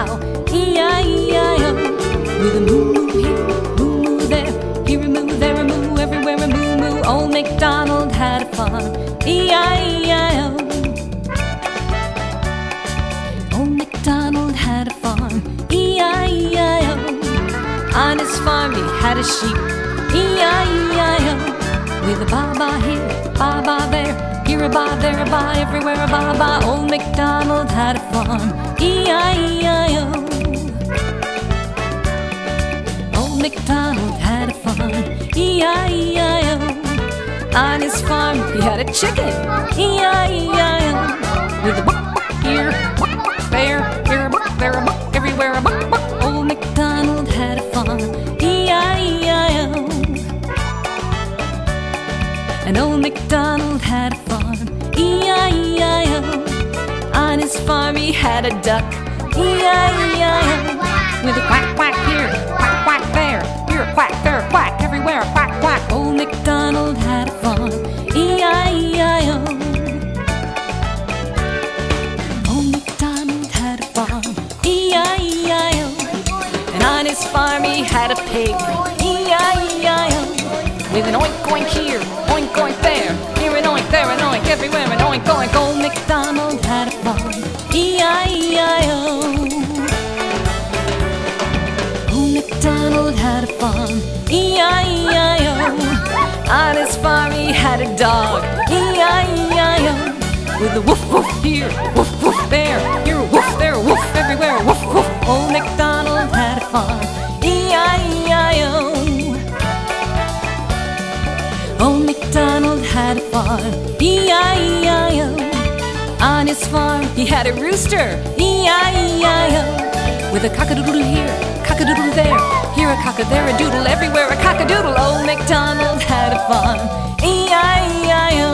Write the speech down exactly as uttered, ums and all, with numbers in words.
cow, E I E I O. With a moo moo here, moo moo there, here a moo, there a moo, everywhere a moo moo. Old MacDonald had a farm, E I E I O. Old MacDonald had a farm, E I E I O. On his farm he had a sheep, E I E I O. With a ba-ba here, ba-ba there, here a ba, there a ba, everywhere a ba-ba. Old MacDonald had a farm, E I E I O. Old MacDonald had a farm, E I E I O. On his farm he had a chicken, E I E I O. With a buck, buck here, buck, buck there, here a buck, there a buck, everywhere a buck, buck. Old MacDonald had a farm, E I E I O. And old MacDonald had a farm, E I E I O. On his farm he had a duck, E I E I O. With a quack, quack here, quack, quack there, here a quack, there a quack, everywhere a quack, quack. Old MacDonald had a farm, E I E I O. Old MacDonald had a farm, E I E I O. And on his farm he had a pig, E I E I O. With an oink oink here, oink oink there, here an oink, there an oink, everywhere an oink oink. Old MacDonald had a farm, E I E I O. Old MacDonald had a farm, E I E I O. On his farm he had a dog, E I E I O. With a woof woof here, woof woof there, here a woof, there a woof, everywhere a woof woof. Old MacDonald had a farm, E I E I O. Old MacDonald had a farm, E I E I O. On his farm he had a rooster, E I E I O. With a cock-a-doodle here, cock-a-doodle there, here a cock-a, there a doodle, everywhere a cock-a-doodle. Old MacDonald had a farm, E I E I O.